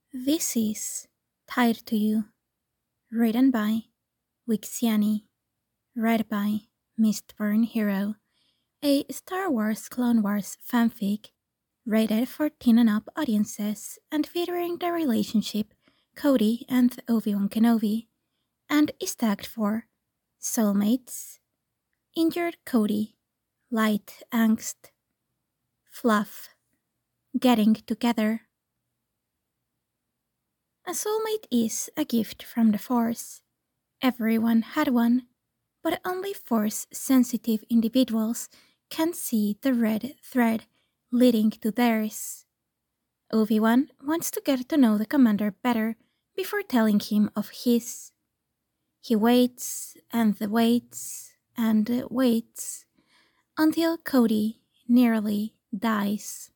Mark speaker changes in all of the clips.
Speaker 1: This is Tied to You, written by Wixiani, read by Mistborn Hero, a Star Wars Clone Wars fanfic rated for teen and up audiences and featuring the relationship Cody and Obi-Wan Kenobi, and is tagged for soulmates, injured Cody, light angst, fluff, getting together. A soulmate is a gift from the Force. Everyone had one, but only Force-sensitive individuals can see the red thread leading to theirs. Obi-Wan wants to get to know the commander better before telling him of his. He waits and waits and waits until Cody nearly dies.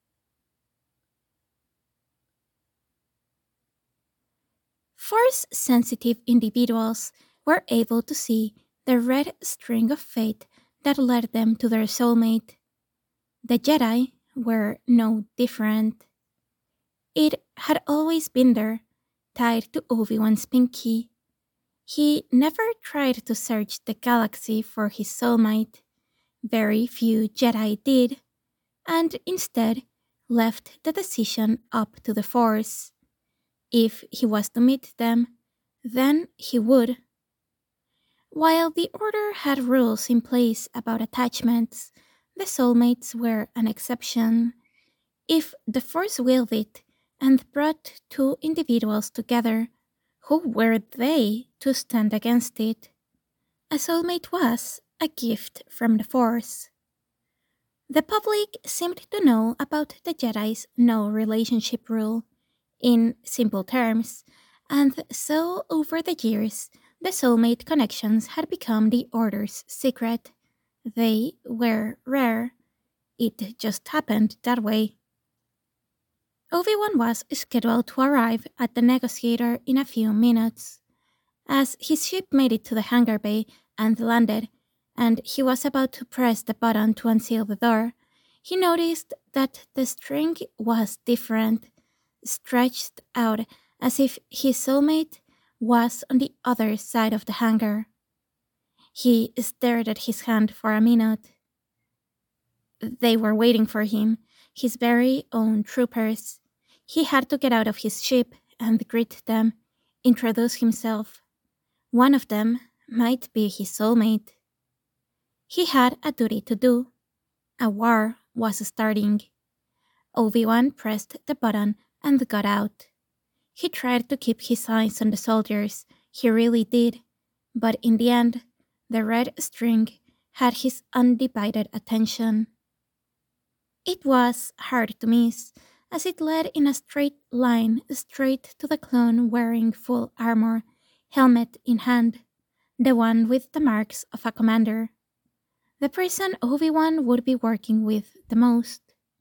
Speaker 1: Force-sensitive individuals were able to see the red string of fate that led them to their soulmate. The Jedi were no different. It had always been there, tied to Obi-Wan's pinky. He never tried to search the galaxy for his soulmate. Very few Jedi did, and instead left the decision up to the Force. If he was to meet them, then he would. While the Order had rules in place about attachments, the soulmates were an exception. If the Force willed it and brought two individuals together, who were they to stand against it? A soulmate was a gift from the Force. The public seemed to know about the Jedi's no relationship rule, in simple terms, and so over the years, the soulmate connections had become the Order's secret. They were rare. It just happened that way. Obi-Wan was scheduled to arrive at the negotiator in a few minutes. As his ship made it to the hangar bay and landed, and he was about to press the button to unseal the door, he noticed that the string was different, stretched out as if his soulmate was on the other side of the hangar. He stared at his hand for a minute. They were waiting for him, his very own troopers. He had to get out of his ship and greet them, introduce himself. One of them might be his soulmate. He had a duty to do. A war was starting. Obi-Wan pressed the button and got out. He tried to keep his eyes on the soldiers, he really did, but in the end, the red string had his undivided attention. It was hard to miss, as it led in a straight line straight to the clone wearing full armor, helmet in hand, the one with the marks of a commander. The person Obi-Wan would be working with the most.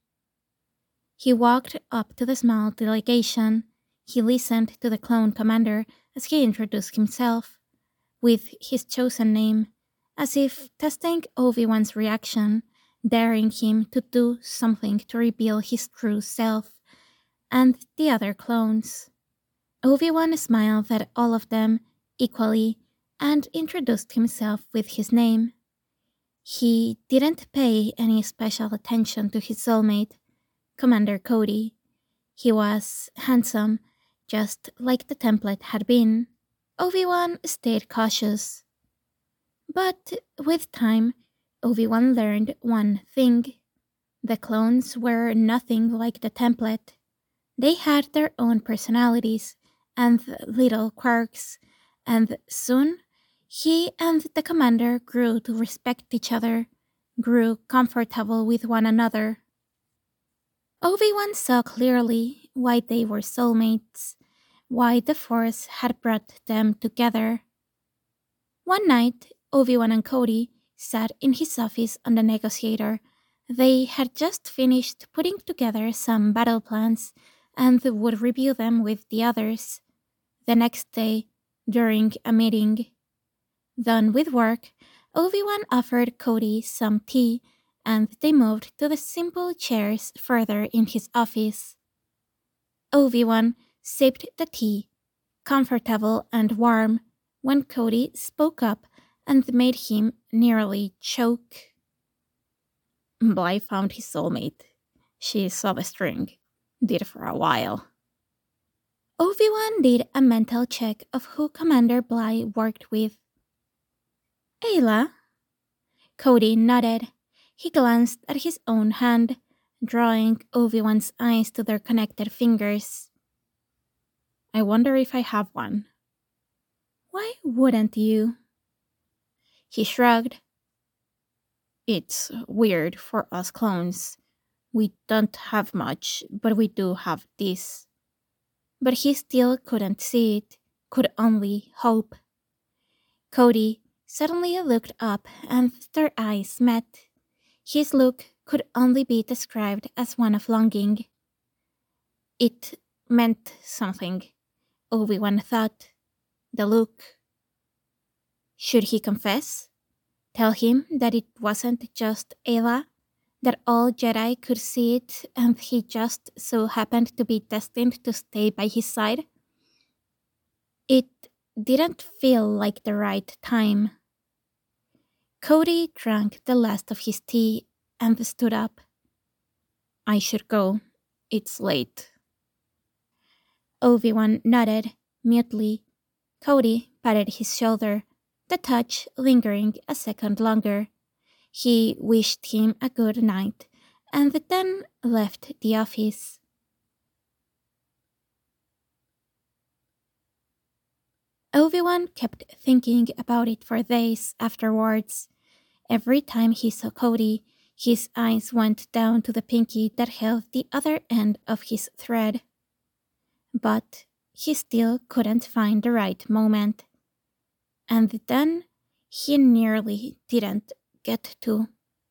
Speaker 1: He walked up to the small delegation. He listened to the clone commander as he introduced himself, with his chosen name, as if testing Obi-Wan's reaction, daring him to do something to reveal his true self, and the other clones. Obi-Wan smiled at all of them equally and introduced himself with his name. He didn't pay any special attention to his soulmate, Commander Cody. He was handsome, just like the template had been. Obi-Wan stayed cautious. But with time, Obi-Wan learned one thing. The clones were nothing like the template. They had their own personalities and little quirks, and soon he and the commander grew to respect each other, grew comfortable with one another. Obi-Wan saw clearly why they were soulmates, why the Force had brought them together. One night, Obi-Wan and Cody sat in his office on the negotiator. They had just finished putting together some battle plans and would review them with the others. The next day, during a meeting. Done with work, Obi-Wan offered Cody some tea, and they moved to the simple chairs further in his office. Obi-Wan sipped the tea, comfortable and warm, when Cody spoke up and made him nearly choke. Bly found his soulmate. She saw the string. Did for a while. Obi-Wan did a mental check of who Commander Bly worked with. Ayla? Cody nodded. He glanced at his own hand, drawing Obi-Wan's eyes to their connected fingers. I wonder if I have one. Why wouldn't you? He shrugged. It's weird for us clones. We don't have much, but we do have this. But he still couldn't see it, could only hope. Cody suddenly looked up and their eyes met. His look could only be described as one of longing. It meant something, Obi-Wan thought. The look. Should he confess? Tell him that it wasn't just Ayla, that all Jedi could see it and he just so happened to be destined to stay by his side? It didn't feel like the right time. Cody drank the last of his tea and stood up. I should go. It's late. Obi-Wan nodded, mutely. Cody patted his shoulder, the touch lingering a second longer. He wished him a good night, and then left the office. Obi-Wan kept thinking about it for days afterwards. Every time he saw Cody, his eyes went down to the pinky that held the other end of his thread. But he still couldn't find the right moment. And then he nearly didn't get to.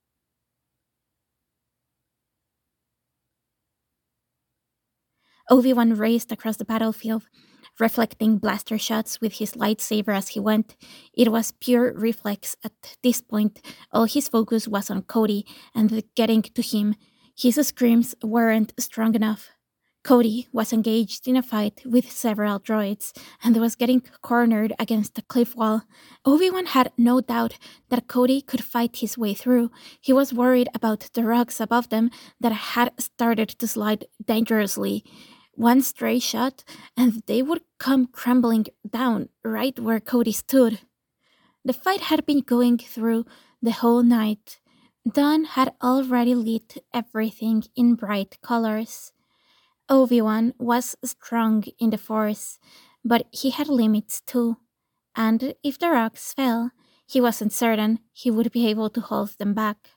Speaker 1: Obi-Wan raced across the battlefield, reflecting blaster shots with his lightsaber as he went. It was pure reflex at this point. All his focus was on Cody and getting to him. His screams weren't strong enough. Cody was engaged in a fight with several droids and was getting cornered against a cliff wall. Obi-Wan had no doubt that Cody could fight his way through. He was worried about the rocks above them that had started to slide dangerously. One stray shot, and they would come crumbling down right where Cody stood. The fight had been going through the whole night. Dawn had already lit everything in bright colors. Obi-Wan was strong in the Force, but he had limits too, and if the rocks fell, he wasn't certain he would be able to hold them back.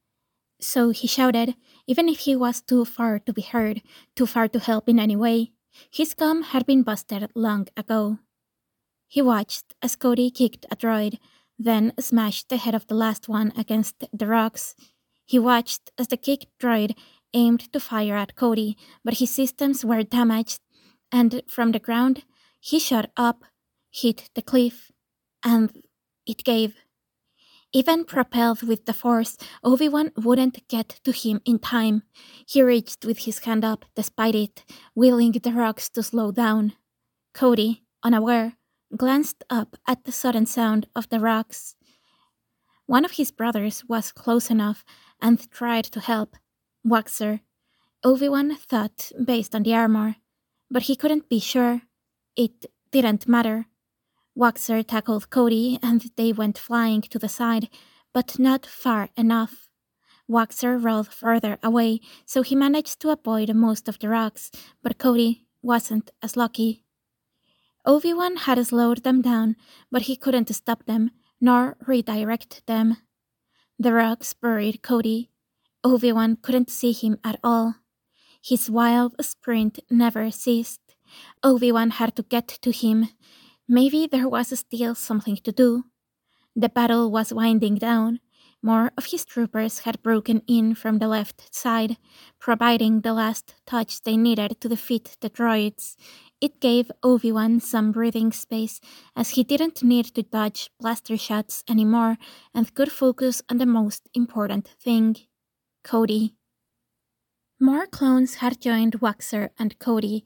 Speaker 1: So he shouted, even if he was too far to be heard, too far to help in any way. His comm had been busted long ago. He watched as Cody kicked a droid, then smashed the head of the last one against the rocks. He watched as the kicked droid aimed to fire at Cody, but his systems were damaged, and from the ground, he shot up, hit the cliff, and it gave. Even propelled with the Force, Obi-Wan wouldn't get to him in time. He reached with his hand up, despite it, willing the rocks to slow down. Cody, unaware, glanced up at the sudden sound of the rocks. One of his brothers was close enough and tried to help. Waxer. Obi-Wan thought based on the armor, but he couldn't be sure. It didn't matter. Waxer tackled Cody and they went flying to the side, but not far enough. Waxer rolled further away, so he managed to avoid most of the rocks, but Cody wasn't as lucky. Obi-Wan had slowed them down, but he couldn't stop them, nor redirect them. The rocks buried Cody. Obi-Wan couldn't see him at all. His wild sprint never ceased. Obi-Wan had to get to him. Maybe there was still something to do. The battle was winding down. More of his troopers had broken in from the left side, providing the last touch they needed to defeat the droids. It gave Obi-Wan some breathing space, as he didn't need to dodge blaster shots anymore and could focus on the most important thing. Cody. More clones had joined Waxer and Cody,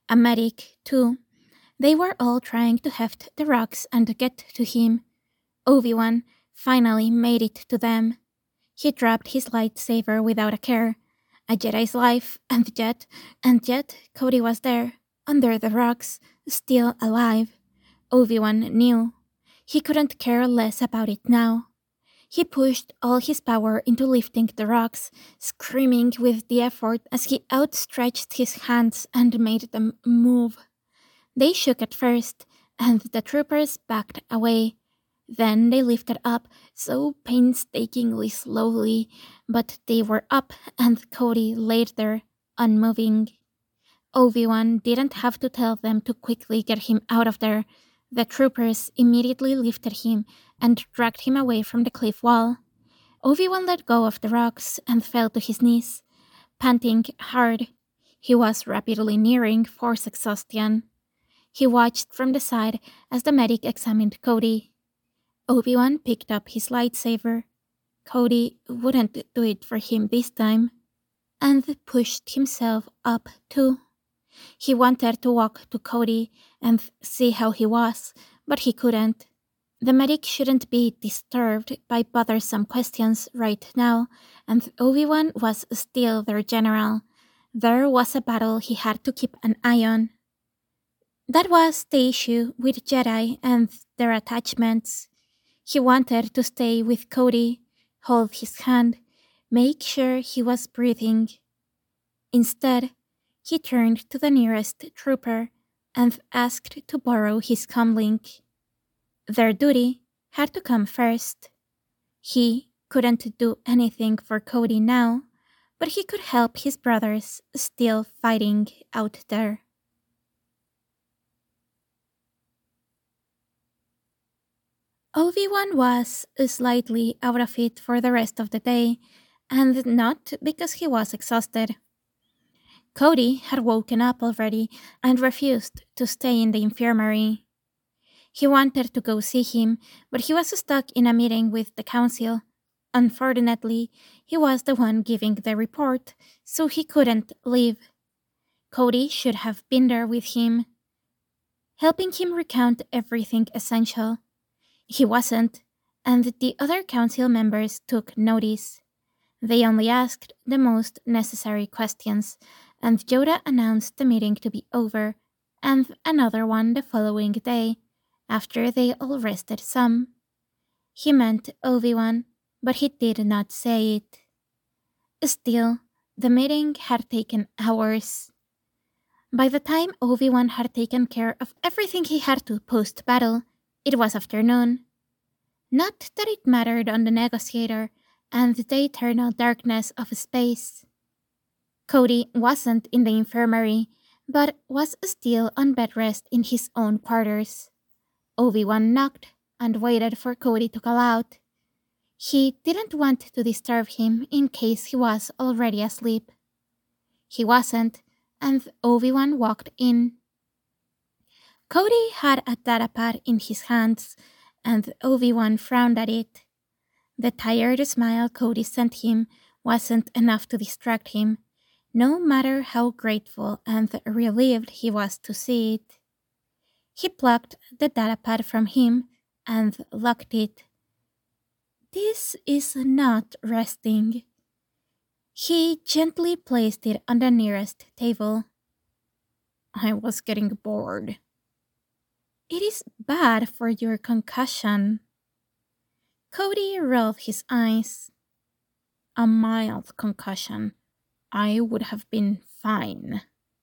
Speaker 1: A medic, too. They were all trying to heft the rocks and get to him. Obi-Wan finally made it to them. He dropped his lightsaber without a care. A Jedi's life, and yet Cody was there, under the rocks, still alive. Obi-Wan knew. He couldn't care less about it now. He pushed all his power into lifting the rocks, screaming with the effort as he outstretched his hands and made them move. They shook at first, and the troopers backed away. Then they lifted up so painstakingly slowly, but they were up, and Cody laid there, unmoving. Obi-Wan didn't have to tell them to quickly get him out of there. The troopers immediately lifted him and dragged him away from the cliff wall. Obi-Wan let go of the rocks and fell to his knees, panting hard. He was rapidly nearing force exhaustion. He watched from the side as the medic examined Cody. Obi-Wan picked up his lightsaber. Cody wouldn't do it for him this time, and pushed himself up too. He wanted to walk to Cody and see how he was, but he couldn't. The medic shouldn't be disturbed by bothersome questions right now, and Obi-Wan was still their general. There was a battle he had to keep an eye on. That was the issue with Jedi and their attachments. He wanted to stay with Cody, hold his hand, make sure he was breathing. Instead, he turned to the nearest trooper and asked to borrow his comlink. Their duty had to come first. He couldn't do anything for Cody now, but he could help his brothers still fighting out there. Obi-Wan was slightly out of it for the rest of the day, and not because he was exhausted. Cody had woken up already and refused to stay in the infirmary. He wanted to go see him, but he was stuck in a meeting with the council. Unfortunately, he was the one giving the report, so he couldn't leave. Cody should have been there with him, helping him recount everything essential. He wasn't, and the other council members took notice. They only asked the most necessary questions, and Yoda announced the meeting to be over, and another one the following day, after they all rested some. He meant Obi-Wan, but he did not say it. Still, the meeting had taken hours. By the time Obi-Wan had taken care of everything he had to post-battle, it was afternoon. Not that it mattered on the negotiator and the eternal darkness of space. Cody wasn't in the infirmary, but was still on bed rest in his own quarters. Obi-Wan knocked and waited for Cody to call out. He didn't want to disturb him in case he was already asleep. He wasn't, and Obi-Wan walked in. Cody had a datapad in his hands, and Obi-Wan frowned at it. The tired smile Cody sent him wasn't enough to distract him, no matter how grateful and relieved he was to see it. He plucked the datapad from him and locked it. This is not resting. He gently placed it on the nearest table. I was getting bored. It is bad for your concussion. Cody rolled his eyes. A mild concussion. I would have been fine.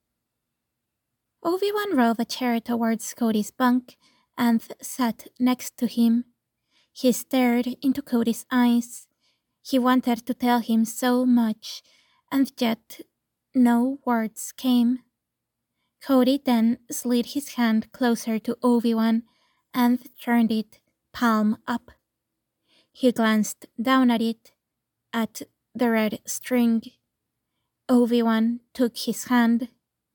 Speaker 1: Obi-Wan rolled a chair towards Cody's bunk and sat next to him. He stared into Cody's eyes. He wanted to tell him so much, and yet no words came. Cody then slid his hand closer to Obi-Wan and turned it palm up. He glanced down at it, at the red string. Obi-Wan took his hand.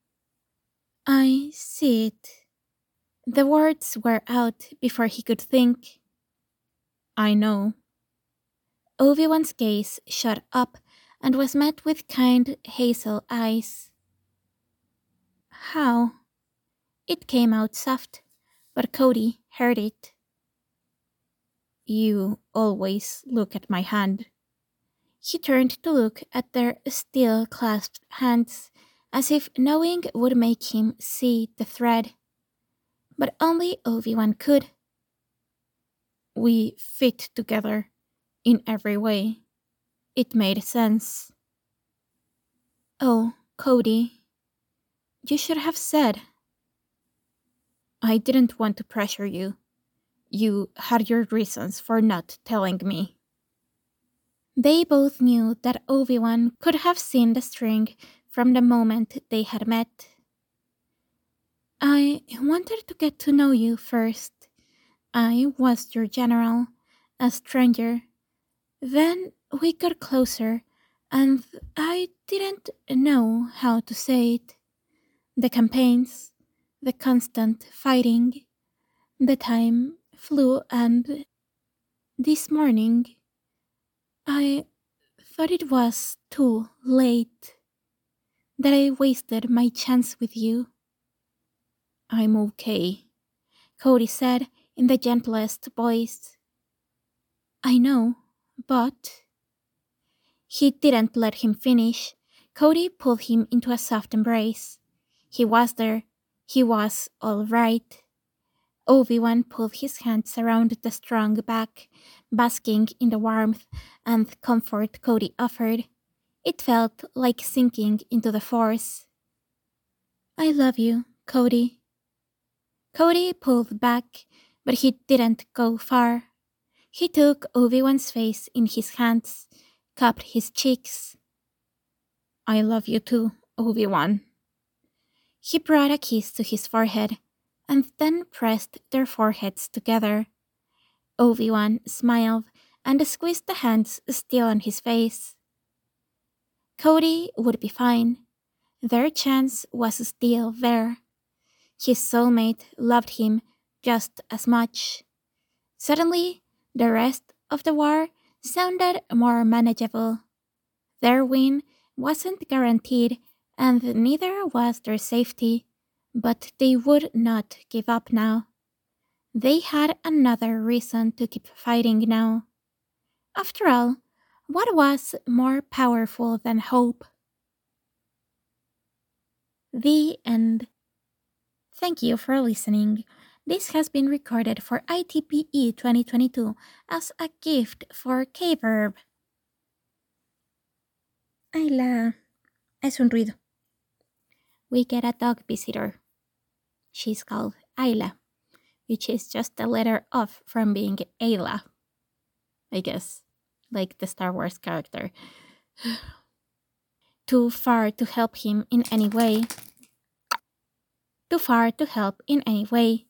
Speaker 1: I see it. The words were out before he could think. I know. Obi-Wan's gaze shot up and was met with kind hazel eyes. How? It came out soft, but Cody heard it. You always look at my hand. He turned to look at their still clasped hands, as if knowing would make him see the thread. But only Obi-Wan could. We fit together in every way. It made sense. Oh, Cody, you should have said. I didn't want to pressure you. You had your reasons for not telling me. They both knew that Obi-Wan could have seen the string from the moment they had met. I wanted to get to know you first. I was your general, a stranger. Then we got closer, and I didn't know how to say it. The campaigns, the constant fighting, the time flew, and this morning I thought it was too late, that I wasted my chance with you. I'm okay, Cody said in the gentlest voice. I know, but... He didn't let him finish. Cody pulled him into a soft embrace. He was there. He was all right. Obi-Wan pulled his hands around the strong back, basking in the warmth and comfort Cody offered. It felt like sinking into the Force. I love you, Cody. Cody pulled back, but he didn't go far. He took Obi-Wan's face in his hands, cupped his cheeks. I love you too, Obi-Wan. He brought a kiss to his forehead, and then pressed their foreheads together. Obi-Wan smiled and squeezed the hands still on his face. Cody would be fine. Their chance was still there. His soulmate loved him just as much. Suddenly, the rest of the war sounded more manageable. Their win wasn't guaranteed, and neither was their safety, but they would not give up now. They had another reason to keep fighting now. After all, what was more powerful than hope? The end. Thank you for listening. This has been recorded for ITPE 2022 as a gift for K-Verb. Ayla. Es un ruido. We get a dog visitor. She's called Ayla, which is just a letter off from being Ayla, I guess, like the Star Wars character. Too far to help him in any way. Too far to help in any way.